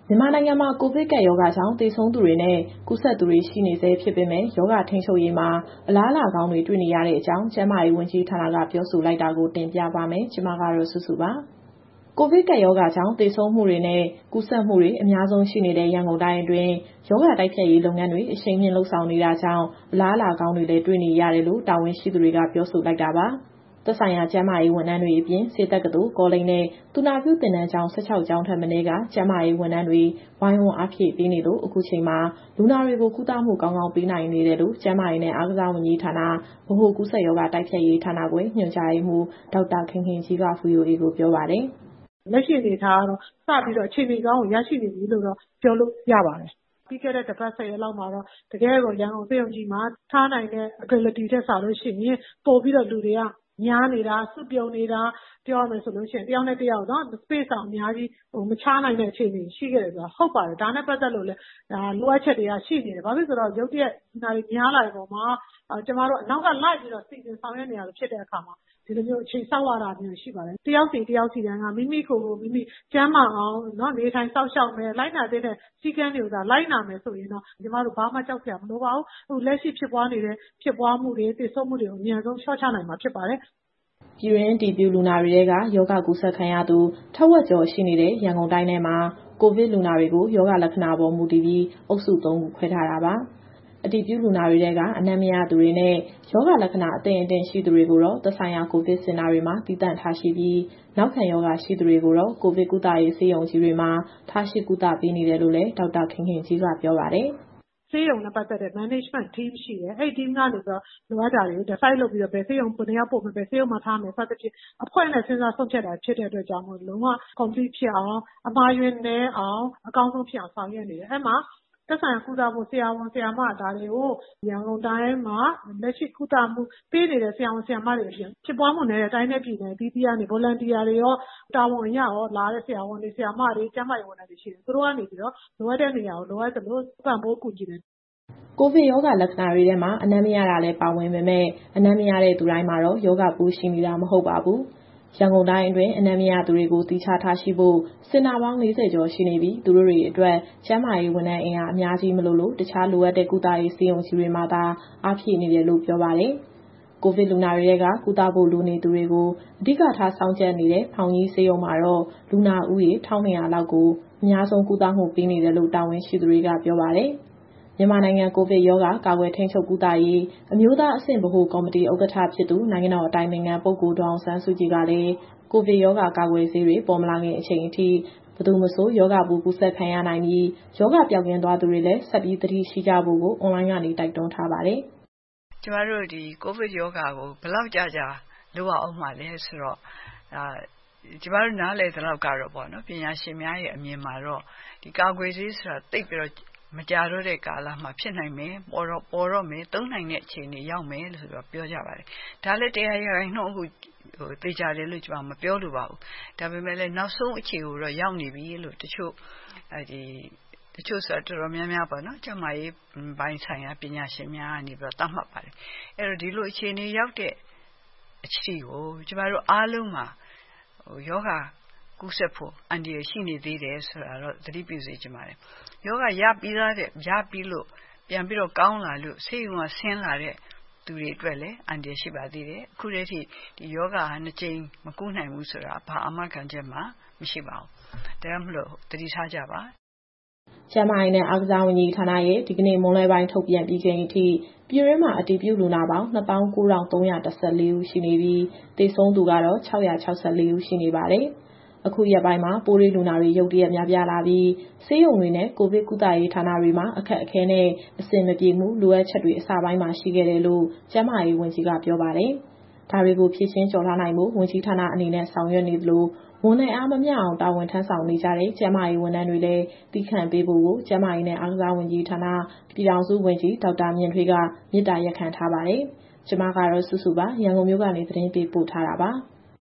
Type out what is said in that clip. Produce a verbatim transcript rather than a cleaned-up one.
မြန်မာနိုင်ငံမှာ ကိုဗစ်ကပ်ရောဂါကြောင့်သေဆုံးသူတွေနဲ့ ကူးစက်သူတွေရှိနေဆဲဖြစ်ပေမဲ့ ရောဂါထိန်းချုပ်ရေးမှာအလားအလာကောင်းတွေတွေ့နေရတဲ့အကြောင်း ကျန်းမာရေးဝန်ကြီးဌာနကပြောဆိုလိုက်တာကို တင်ပြပါမယ်။ ဒီသတင်းကို ဗွီအိုအေမြန်မာပိုင်း သတင်းထောက်စုစုက တင်ဆက်ပေးမှာပါ။ ကိုဗစ်ကပ်ရောဂါကြောင့် သေဆုံးမှုတွေနဲ့ ကူးစက်မှုတွေအများဆုံးရှိနေတဲ့ ရန်ကုန်တိုင်းအတွင်း ရောဂါတိုက်ဖျက်ရေးလုပ်ငန်းတွေ အရှိန်မြှင့်လုပ်ဆောင်နေတာကြောင့် အလားအလာကောင်းတွေလည်း တွေ့နေရတယ်လို့ တာဝန်ရှိသူတွေက ပြောဆိုလိုက်တာပါ။ သက်ဆိုင်ရာကျန်းမာရေးဝန်ထမ်းတွေအပြင် ဆေးတက္ကသိုလ်၊ ကောလိပ်နဲ့ သူနာပြုသင်တန်းကျောင်း ၁၆ ကျောင်းထက်မနည်းက ကျန်းမာရေးဝန်ထမ်းတွေ ဝိုင်းဝန်းအားဖြည့်ပေးနေလို့ အခုချိန်မှာ လူနာတွေကို ကုသမှုကောင်းကောင်းပေးနိုင်နေတယ်လို့ ကျန်းမာရေးနဲ့ အားကစားဝန်ကြီးဌာန၊ ဗဟိုကူးစက်ရောဂါတိုက်ဖျက်ရေးဌာနခွဲ ညွှန်ကြားရေးမှူး ဒေါက်တာခင်ခင်ကြီးက VOA ကိုပြောပါတယ်။ “လက်ရှိအနေအထားကတော့ စပြီးတော့အခြေအနေကောင်းကိုရရှိနေပြီလို့တော့ပြောလို့ရပါတယ်။ ပြီးခဲ့တဲ့တပတ်ဆယ်ရက်လောက်မှာတော့ တကယ့်ကိုရန်ကုန်ဆေးရုံကြီးမှာထားနိုင်တဲ့ Ability ထက်စာလို့ရှိရင်ပိုပြီးတော့လူတွေကများနေတာ၊ စုပြုံနေတာပြောရမယ်ဆိုရင် တယောက်နဲ့တယောက်နော် Space တောင်အများကြီးမခြားနိုင်တဲ့အခြေအနေရှိခဲ့တယ်ဆိုတာဟုတ်ပါတယ်။ ဒါနဲ့ပတ်သက်လို့လည်းလိုအပ်ချက်တွေကရှိနေတယ်။ ဘာဖြစ်လို့လဲဆိုတော့ရုတ်တရက်လူနာတွေများလာတဲ့အပေါ်မှာကျမတို့အနောက်ကလိုက်ပြီးတော့စီစဉ်ဆောင်ရွက်နေရတာဖြစ်တဲ့အခါမှာ ဒီလိုမျိုးအချိန်စောင့်ရတာမျိုးရှိပါတယ်။ တယောက်စီတယောက်စီတိုင်းကမိမိကိုယ်ကိုမိမိကျန်းမာအောင်နော်နေထိုင်စောင့်ရှောက်မယ်၊ လိုက်နာသင့်တဲ့စည်းကမ်းတွေကိုသာလိုက်နာမယ်ဆိုရင်တော့ကျမတို့ဘာမှကြောက်စရာမလိုပါဘူး။ အခုလက်ရှိဖြစ်ပွားနေတဲ့ဖြစ်ပွားမှုတွေသေဆုံးမှုတွေကိုအမြန်ဆုံးလျှော့ချနိုင်မှာဖြစ်ပါတယ်။ ” ပြည်တွင်းအတည်ပြုလူနာတွေထဲက ရောဂါကူးစက်ခံရသူ ထက်ဝက်ကျော်ရှိနေတဲ့ ရန်ကုန်တိုင်းထဲမှာ ကိုဗစ်လူနာတွေကို ရောဂါလက္ခဏာပေါ်မူတည်ပြီး အုပ်စု သုံး ခုခွဲထားတာပါ။ အတည်ပြုလူနာတွေထဲက အနံ့မရသူတွေနဲ့ ရောဂါလက္ခဏာအသင့်အတင့်ရှိသူတွေကိုတော့ သက်ဆိုင်ရာကိုဗစ်စင်တာတွေမှာ သီးသန့်ထားရှိပြီး၊ နောက်ခံရောဂါရှိသူတွေကိုတော့ ကိုဗစ်ကုသရေးဆေးရုံကြီးတွေမှာ ထားရှိကုသပေးနေတယ်လို့လည်း ဒေါက်တာခင်ခင်ကြီးကပြောပါတယ်။ “ဆေးရုံနဲ့ပတ်သက်တဲ့ Management Team ရှိတယ်။ အဲဒီ Team ကနေပြီးတော့လိုအပ်တာတွေကို Decide လုပ်ပြီးတော့ဘယ်ဆေးရုံဘယ်နှစ်ယောက်ပို့မယ်၊ ဘယ်ဆေးရုံမှာထားမယ် စသဖြင့်အဖွဲ့နဲ့စဉ်းစားဆုံးဖြတ်တာဖြစ်တဲ့အတွက်ကြောင့်မို့လုံးဝ Complete ဖြစ်အောင်၊ အမှားအယွင်းနည်းအောင်အကောင်းဆုံးဖြစ်အောင်ဆောင်ရွက်နေတယ်။ အဲဒီမှာသက်ဆိုင်ရာကုသဖို့ဆရာဝန်၊ ဆရာမဒါတွေကိုရန်ကုန်တိုင်းမှာလက်ရှိကုသမှုပေးနေတဲ့ဆရာဝန်၊ ဆရာမတွေအပြင်ဖြစ်ပွားမှုနည်းတဲ့တိုင်းနဲ့ပြည်နယ်အသီးသီးကနေ Volunteer တွေရောတာဝန်အရရောလာတဲ့ဆရာဝန်တွေ၊ ဆရာမတွေ၊ ကျန်းမာရေးဝန်ထမ်းတွေရှိတယ်။ သူတို့ကနေပြီးတော့လိုအပ်တဲ့နေရာကိုလိုအပ်သလိုပံ့ပိုးကူညီတယ်။ ” ကိုဗစ်ရောဂါလက္ခဏာတွေထဲမှာ အနံ့မရတာလည်းပါဝင်ပေမဲ့ အနံ့မရတဲ့သူတိုင်းမှာတော့ ရောဂါပိုးရှိနေတာမဟုတ်ပါဘူး။ ရန်ကုန်တိုင်းအတွင်း အနံ့မရသူတွေကိုသီးခြားထားရှိဖို့ စင်တာပေါင်း ၄၀ ကျော်ရှိနေပြီး သူတို့တွေအတွက် ကျန်းမာရေးဝန်ထမ်းအင်အားအများကြီးမလိုလို့ တခြားလိုအပ်တဲ့ကုသရေးဆေးရုံကြီးတွေမှာသာ အားဖြည့်နေတယ်လို့ပြောပါတယ်။ ကိုဗစ်လူနာတွေထဲက ကုသဖို့လိုနေသူတွေကို အဓိကထားစောင့်ကြပ်နေတဲ့ ဖောင်ကြီးဆေးရုံမှာတော့ လူနာဦးရေ ၁,၂၀၀ လောက်ကို အများဆုံးကုသမှုပေးနေတယ်လို့ တာဝန်ရှိသူတွေကပြောပါတယ်။ မြန်မာနိုင်ငံကိုဗစ်ရောဂါကာကွယ်ထိန်းချုပ်ကုသရေး အမျိုးသားအဆင့်ဗဟိုကော်မတီဥက္ကဋ္ဌဖြစ်သူ နိုင်ငံတော်အတိုင်ပင်ခံပုဂ္ဂိုလ်ဒေါ်အောင်ဆန်းစုကြည်ကလည်း ကိုဗစ်ရောဂါကာကွယ်ဆေးတွေပေါ်မလာခင်အချိန်အထိ ဘယ်သူမဆိုရောဂါပိုးကူးစက်ခံရနိုင်ပြီး ရောဂါပျောက်ကင်းသွားသူတွေလည်း ဆက်ပြီးသတိရှိကြဖို့ကို အွန်လိုင်းကနေတိုက်တွန်းထားပါတယ်။ “ကျမတို့ဒီကိုဗစ်ရောဂါကိုဘယ်လောက်ကြာကြာလုပ်ရဦးမှာလဲဆိုတော့ကျမတို့နားလည်သလောက်ကတော့ပေါ့နော်ပညာရှင်များရဲ့အမြင်မှာတော့ဒီကာကွယ်ဆေးဆိုတာသိပ်ပြီးတော့မကြာတော့တဲ့ကာလမှာဖြစ်နိုင်မယ်ပေါ်တော့ပေါ်တော့မယ်သုံးနိုင်တဲ့အခြေအနေရောက်မယ်လို့ဆိုတော့ပြောကြပါတယ်။ဒါလည်းတရားရာခိုင်နှုန်းအခုသေချာတယ်လို့ကျမမပြောလိုပါဘူး။ဒါပေမဲ့လည်းနောက်ဆုံးအခြေကိုတော့ရောက်နေပြီလို့တချို့အဲဒီတချို့ဆိုတာတော်တော်များများပေါ့နော်ကျန်းမာရေးပိုင်းဆိုင်ရာပညာရှင်များကနေပြီးတော့သတ်မှတ်ပါတယ်။အဲတော့ဒီလိုအခြေအနေရောက်တဲ့အထိကိုကျမတို့အားလုံးမှာယောဂကူးစက်ဖို့အန္တရာယ်ရှိနေသေးတယ်ဆိုတာတော့သတိပြုစေချင်ပါတယ်။ယောဂရပြီးသားတဲ့ရပြီးလို့ပြန်ပြီးတော့ကောင်းလာလို့ဆေးရုံကဆင်းလာတဲ့သူတွေအတွက်လည်းအန္တရာယ်ရှိပါသေးတယ်။အခုတည်းထိဒီယောဂဟာနှစ်ကြိမ်မကုနိုင်ဘူးဆိုတာဘာအာမခံချက်မှမရှိပါဘူး။ဒါကြောင့်မို့လို့သတိထားကြပါ။ကျန်းမာရေးနဲ့အားကစားဝန်ကြီးဌာနရဲ့ဒီကနေ့မွန်းလွဲပိုင်းထုတ်ပြန်ပြီးချိန်အထိပြည်တွင်းမှာအတည်ပြုလူနာပေါင်း နှစ်သောင်းကိုးထောင်သုံးရာ တစ်ဆယ့်လေး ဦးရှိနေပြီးသေဆုံးသူကတော့ ခြောက်ရာခြောက်ဆယ်လေး ဦးရှိနေပါတယ်။ အခုရက်ပိုင်းမှာပိုးတွေ့လူနာတွေရုတ်တရက်များပြားလာပြီးဆေးရုံတွေနဲ့ ကိုဗစ်ကုသရေးဌာနတွေမှာအခက်အခဲနဲ့အဆင်မပြေမှုလိုအပ်ချက်တွေအစပိုင်းမှာရှိခဲ့တယ်လို့ကျန်းမာရေးဝန်ကြီးကပြောပါတယ်။ ဒါတွေကိုဖြေရှင်းကျော်လွှားနိုင်ဖို့ဝန်ကြီးဌာနအနေနဲ့ဆောင်ရွက်နေသလိုဝန်နဲ့အားမမျှအောင်တာဝန်ထမ်းဆောင်နေကြတဲ့ကျန်းမာရေးဝန်ထမ်းတွေလည်းသည်းခံပေးဖို့ကိုကျန်းမာရေးနဲ့အားကစားဝန်ကြီးဌာနပြည်ထောင်စုဝန်ကြီးဒေါက်တာမြင့်ထွေးကမေတ္တာရပ်ခံထားပါတယ်။ ကျမကတော့စုစုပါရန်ကုန်မြို့ကနေသတင်းပေးပို့ထားတာပါ။